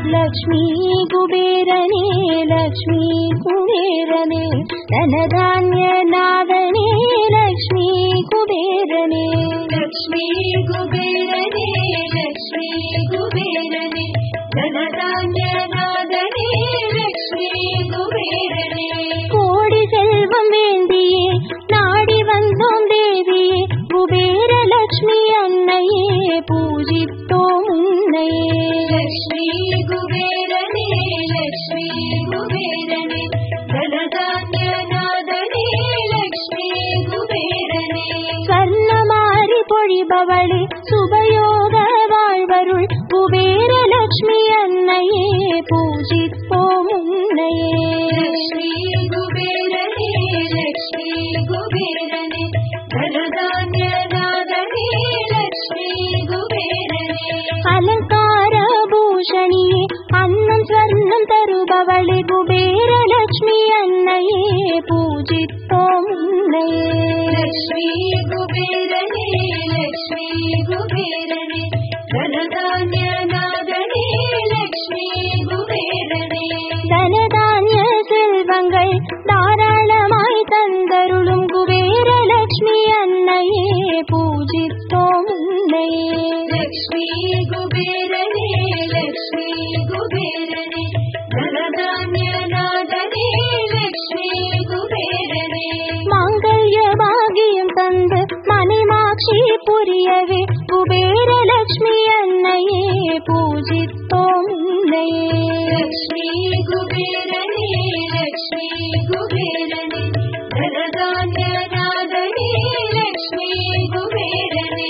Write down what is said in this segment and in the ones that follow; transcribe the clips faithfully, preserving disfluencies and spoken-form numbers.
லக்ஷ்மி குபேரனே லக்ஷ்மி குபேரனே தனதான்ய நாதனே லக்ஷ்மி குபேரனே லக்ஷ்மி குபேரனே லக்ஷ்மி குபேரனே தனதான்ய நாதனே லக்ஷ்மி குபேரனே கோடி செல்வம் வேண்டியே நாடி வந்தோம் தேவியே குபேர லக்ஷ்மி அன்னையே பூஜித்தோம் உன்னையே லக்ஷ்மி குபேரனே லக்ஷ்மி குபேரனே தனதான்ய நாதனே லக்ஷ்மி குபேரனே ஸ்வர்ணமாரி பொழிபவளே சுபயோக வாழ்வருள் குபேர லக்ஷ்மி அன்னையே பூஜிப்போம் உன்னையே லக்ஷ்மி குபேரனே லக்ஷ்மி குபேரனே தனதான்ய நாதனே லக்ஷ்மி குபேரனே அலங்கார பூஷணியே அன்னம் ஸ்வர்ணம் தருபவளே குபேர லக்ஷ்மி அன்னையே பூஜிப்போம் உன்னையே லக்ஷ்மி குபேரனே லக்ஷ்மி குபேரனே தனதான்ய நாதனே லக்ஷ்மி குபேரனே தனதான்ய செல்வங்கள் தாராளமாய் தந்தருளும் குபேர லக்ஷ்மி அன்னையே பூஜித்தோம் உன்னையே லக்ஷ்மி குபேரனே லக்ஷ்மி குபேரனே தனதான்ய நாதனே லக்ஷ்மி குபேரனே மாங்கல்ய பாகியம் தந்து மணிமாட்சி புரியவே குபேர லக்ஷ்மி அன்னையே பூஜித்தோம் உன்னையே லக்ஷ்மி குபேரனே லக்ஷ்மி குபேரனே தனதான்ய நாதனே லக்ஷ்மி குபேரனே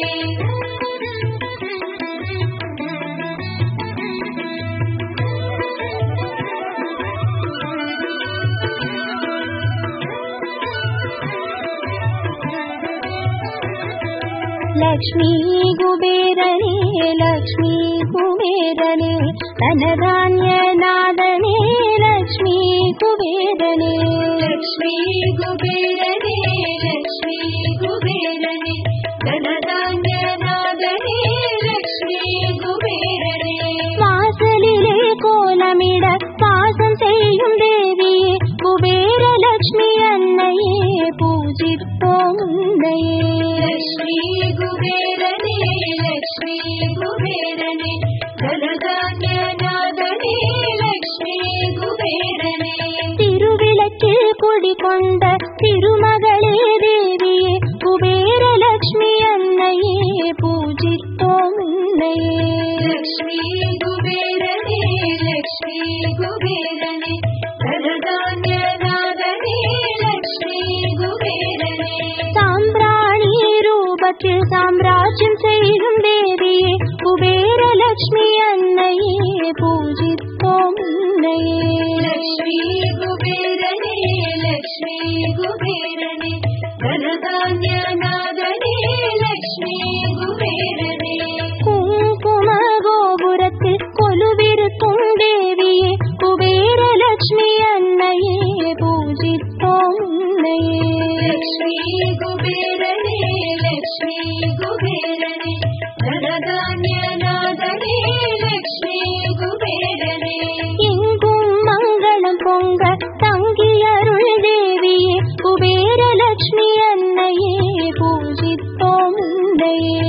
லக்ஷ்மி குபேரனே லக்ஷ்மி குபேரனே தனதான்ய நாதனே லக்ஷ்மி குபேரனே லக்ஷ்மி குபேரனே லக்ஷ்மி குபேரனே தனதான்ய நாதனே லக்ஷ்மி குபேரனே வாசலிலே கோலமிட பாசம் செய்யும் தேவியே குபேர லக்ஷ்மி அன்னையே பூஜிப்போம் உன்னையே லக்ஷ்மி குபேரனே லக்ஷ்மி குபேரனே தனதான்ய நாதனே லக்ஷ்மி குபேரனே திருவிளக்கில் குடிகொண்ட திருமகளே தேவியே குபேர லக்ஷ்மி அன்னையே பூஜித்தோம் உன்னையே லக்ஷ்மி குபேரனே லக்ஷ்மி குபேரனே தனதான்ய நாதனே லக்ஷ்மி குபேரனே சாம்பிராணி ரூபத்தில் சாம்ராஜ்யம் செய்யும் தேவியே குபேர லக்ஷ்மி அன்னையே பூஜித்தோம் உன்னையே லக்ஷ்மி குபேரனே லக்ஷ்மி குபேரனே தனதான்ய நாதனே லக்ஷ்மி குபேரனே குங்கும கோபுரத்தில் கொலுவிருக்கும் தேவியே குபேர லக்ஷ்மி அன்னையே பூஜித்தோம் உன்னையே லக்ஷ்மி குபேரனே லக்ஷ்மி குபேரனே தனதான்ய நாதனே லக்ஷ்மி குபேரனே எங்கும் மங்களம் பொங்க தங்கியருள் தேவியே குபேர லக்ஷ்மி அன்னையே பூஜித்தோம் உன்னையே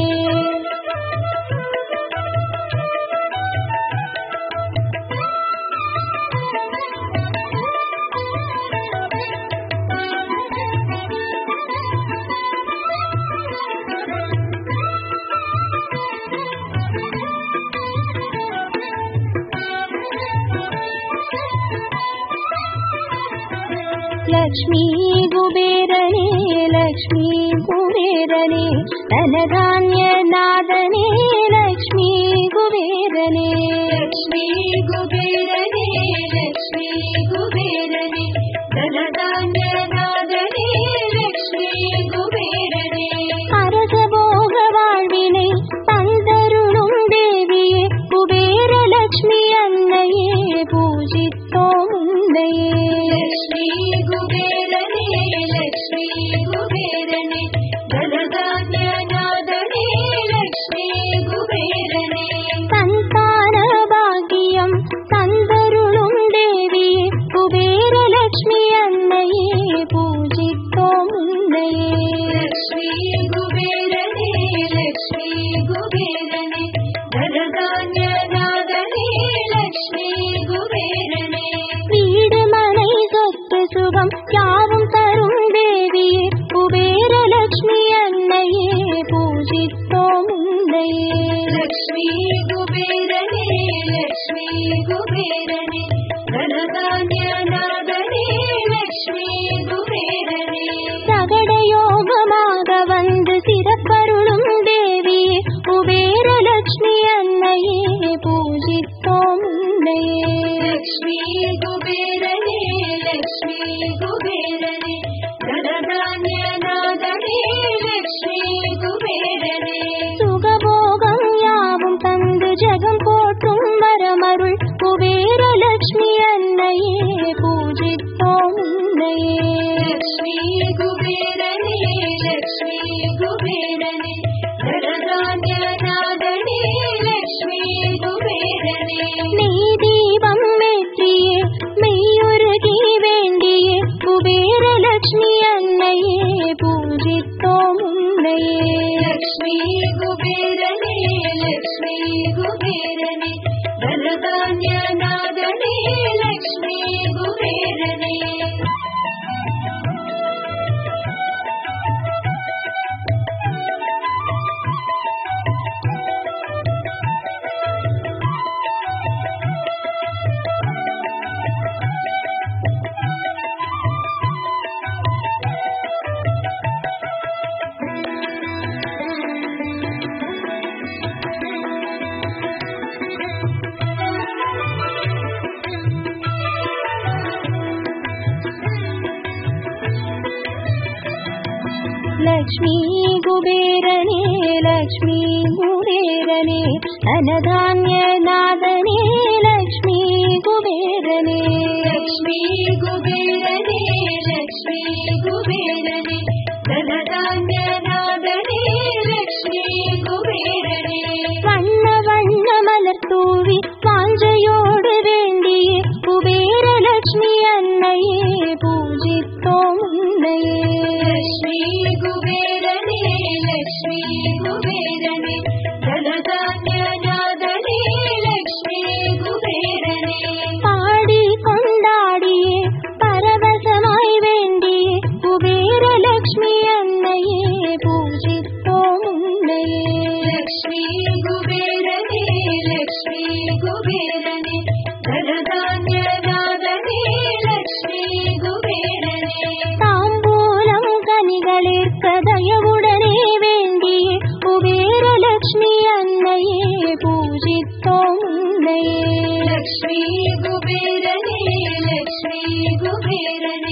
லக்ஷ்மி குபேரனே லக்ஷ்மி குபேரனே தனதான்ய நாதனே லக்ஷ்மி குபேரனே லக்ஷ்மி குபேரனே லக்ஷ்மி குபேரனே தனதான்ய நாதனே லக்ஷ்மி குபேரனே அரச போக வாழ்வினை தந்தருளும் தேவியே குபேர லக்ஷ்மி அன்னையே பூஜித்தோம் உன்னையே லக்ஷ்மி குபேரனே லக்ஷ்மி குபேரனே தனதான்ய நாதனே லக்ஷ்மி குபேரனே குபேரலட்சுமி அன்னையே பூஜித்தோம் உன்னையே. லக்ஷ்மி குபேரனே லக்ஷ்மி குபேரனே தனதான்ய நாதனே லக்ஷ்மி குபேரனே. சுகபோகம் யாவும் தந்து ஜெகம் போற்றும் வரமருள் குபேரலட்சுமி அன்னையே பூஜித்தோம் உன்னையே. லக்ஷ்மி குபேரனே லக்ஷ்மி குபேரனே தனதான்ய நாதனே லக்ஷ்மி குபேரனே. நெய் தீபம் ஏற்றியே மெய்யுருகி வேண்டியே குபேரலட்சுமி அன்னையே பூஜித்தோம் உன்னையே. லக்ஷ்மி குபேரனே லக்ஷ்மி குபேரனே தனதான்ய நாதனே லக்ஷ்மி குபேரனே. லக்ஷ்மி குபேரனே லக்ஷ்மி குபேரனே தனதான்ய நாதனே லக்ஷ்மி குபேரனே. லக்ஷ்மி குபேரனே லக்ஷ்மி குபேரனே தனதான்ய நாதனே லக்ஷ்மி குபேரனே. வண்ண வண்ண மலர் தூவி வாஞ்சையோடு வேண்டியே குபேரலட்சுமி அன்னையே பூஜித்தோம் உன்னையே. லக்ஷ்மி குபேரனே லக்ஷ்மி குபேரனே தனதான்ய நாதனே லக்ஷ்மி குபேரனே. பாடி கொண்டாடியே பரவசமாய் வேண்டியே குபேரலட்சுமி அன்னையே பூஜித்தோம் உன்னையே. லக்ஷ்மி குபேரனே லக்ஷ்மி குபேரனே தனதான்ய நாதனே லக்ஷ்மி குபேரனே. தாம்பூலம் கனிகளிற்க தயவுடனே வேண்டியே குபேரலட்சுமி அன்னையே பூஜித்தோம் உன்னையே. லக்ஷ்மி குபேரனே லக்ஷ்மி குபேரனே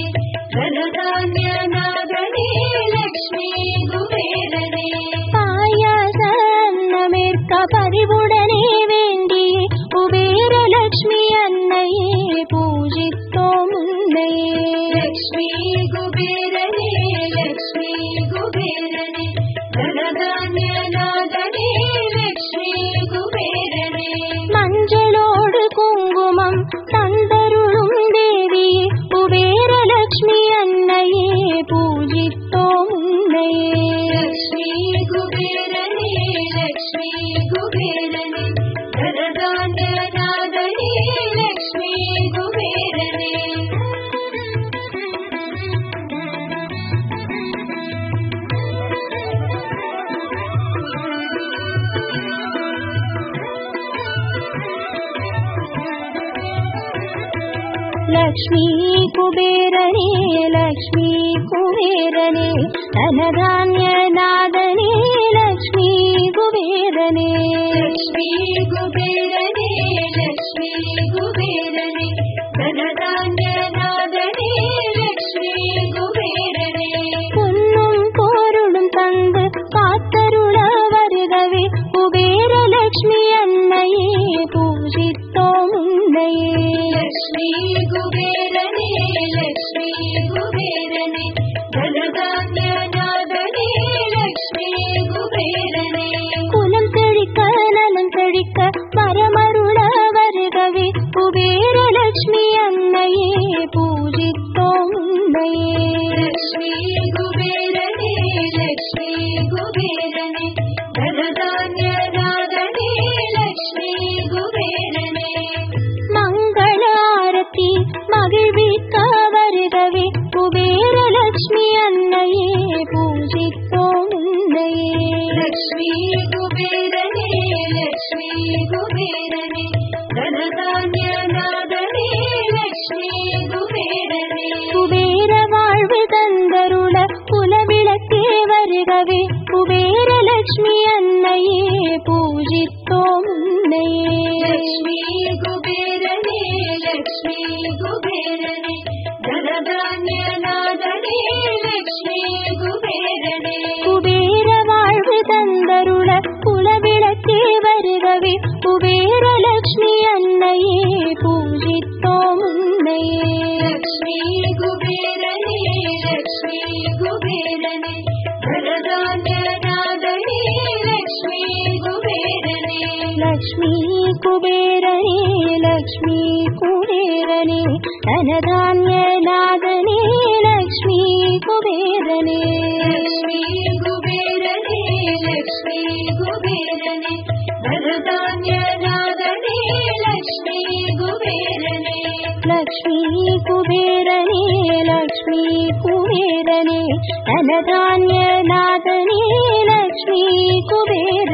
தனதான்ய நாதனே லக்ஷ்மி குபேரனே. பாயாச அன்னமேற்க பரிவுடனே வேண்டியே குபேரலட்சுமி அன்னையே பூஜித்தோம் உன்னையே. லக்ஷ்மி குபேரனே லக்ஷ்மி குபேரனே தனதான்ய நாதனே லக்ஷ்மி குபேரனே. மஞ்சளோடு குங்குமம் தந்தருளும் தேவியே குபேரலட்சுமி அன்னையே பூஜித்தோம் உன்னையே. லக்ஷ்மி குபேரனே லக்ஷ்மி குபேரனே தனதான்ய நாதனே லக்ஷ்மி குபேரனே. லக்ஷ்மி குபேரனே லக்ஷ்மி குபேரனே தனதான்ய நாதனே லக்ஷ்மி குபேரனே. லக்ஷ்மி குபேரனே லக்ஷ்மி குபேரனே தனதான்ய நாதனே லக்ஷ்மி குபேரனே. பொன்னும் பொருளும் தந்து காத்தருள வருகவே குபேரலட்சுமி அன்னையே பூஜித்தோம் உன்னையே. லக்ஷ்மி குபேரனே லக்ஷ்மி குபேரனே தனதான்ய நாதனே லக்ஷ்மி குபேரனே. குலம் செழிக்க நலம் செழிக்க பரம வருகவே குபேரலக்ஷ்மி அன்னையே பூஜித்தோம் உன்னையே. லக்ஷ்மி குபேரனே லக்ஷ்மி குபேரனே தனதான்யநாதனே லக்ஷ்மி குபேரனே. லக்ஷ்மி குபேரனே லக்ஷ்மி குபேரனே தனதான்யநாதனே லக்ஷ்மி குபேரனே. லக்ஷ்மி குபேரனே லக்ஷ்மி குபேரனே தனதான்யநாதனே லக்ஷ்மி குபேரனே. லக்ஷ்மி குபேரனே லக்ஷ்மி குபேரனே தனதான்யநாதனே லக்ஷ்மி குபேரனே.